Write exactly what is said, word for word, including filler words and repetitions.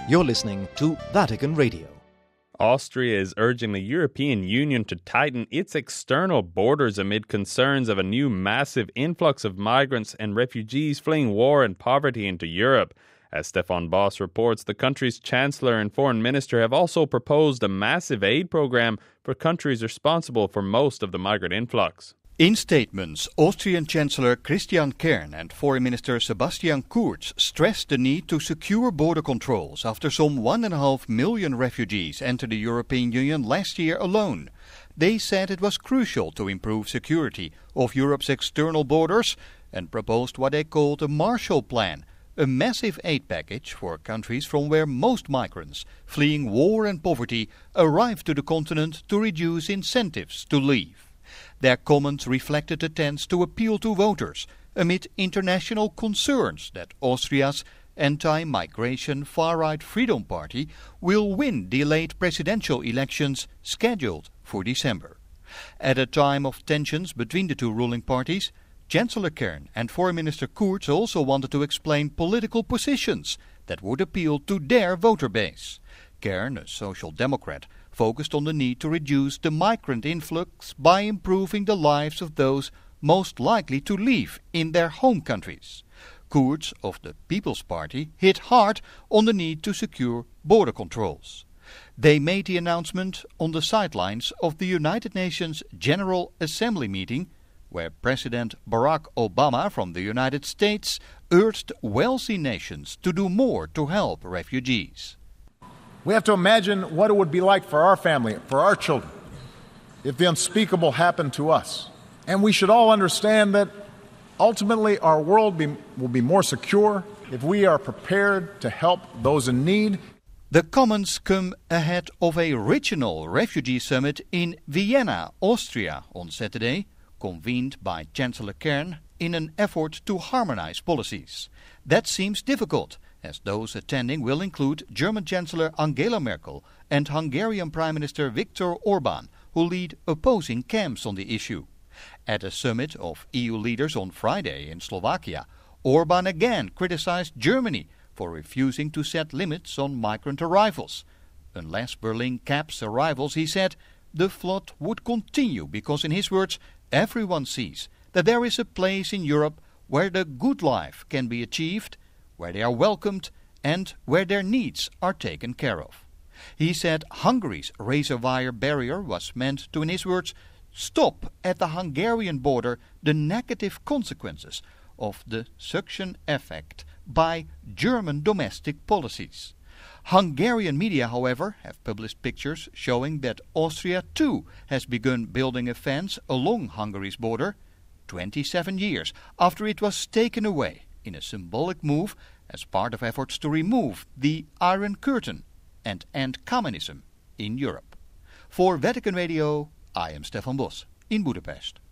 You're listening to Vatican Radio. Austria is urging the European Union to tighten its external borders amid concerns of a new massive influx of migrants and refugees fleeing war and poverty into Europe. As Stefan Boss reports, the country's chancellor and foreign minister have also proposed a massive aid program for countries responsible for most of the migrant influx. In statements, Austrian Chancellor Christian Kern and Foreign Minister Sebastian Kurz stressed the need to secure border controls after some one and a half million refugees entered the European Union last year alone. They said it was crucial to improve security of Europe's external borders and proposed what they called a Marshall Plan, a massive aid package for countries from where most migrants fleeing war and poverty arrive to the continent to reduce incentives to leave. Their comments reflected attempts to appeal to voters amid international concerns that Austria's anti-migration far-right Freedom Party will win delayed presidential elections scheduled for December. At a time of tensions between the two ruling parties, Chancellor Kern and Foreign Minister Kurz also wanted to explain political positions that would appeal to their voter base. Kern, a social democrat, focused on the need to reduce the migrant influx by improving the lives of those most likely to leave in their home countries. Kurz of the People's Party hit hard on the need to secure border controls. They made the announcement on the sidelines of the United Nations General Assembly meeting, where President Barack Obama from the United States urged wealthy nations to do more to help refugees. We have to imagine what it would be like for our family, for our children, if the unspeakable happened to us. And we should all understand that ultimately our world be, will be more secure if we are prepared to help those in need. The comments come ahead of a regional refugee summit in Vienna, Austria on Saturday, convened by Chancellor Kern in an effort to harmonize policies. That seems difficult, as those attending will include German Chancellor Angela Merkel and Hungarian Prime Minister Viktor Orban, who lead opposing camps on the issue. At a summit of E U leaders on Friday in Slovakia, Orban again criticized Germany for refusing to set limits on migrant arrivals. Unless Berlin caps arrivals, he said, the flood would continue because, in his words, everyone sees that there is a place in Europe where the good life can be achieved, where they are welcomed and where their needs are taken care of. He said Hungary's razor wire barrier was meant to, in his words, stop at the Hungarian border the negative consequences of the suction effect by German domestic policies. Hungarian media, however, have published pictures showing that Austria too has begun building a fence along Hungary's border twenty-seven years after it was taken away in a symbolic move as part of efforts to remove the Iron Curtain and end communism in Europe. For Vatican Radio, I am Stefan Bos in Budapest.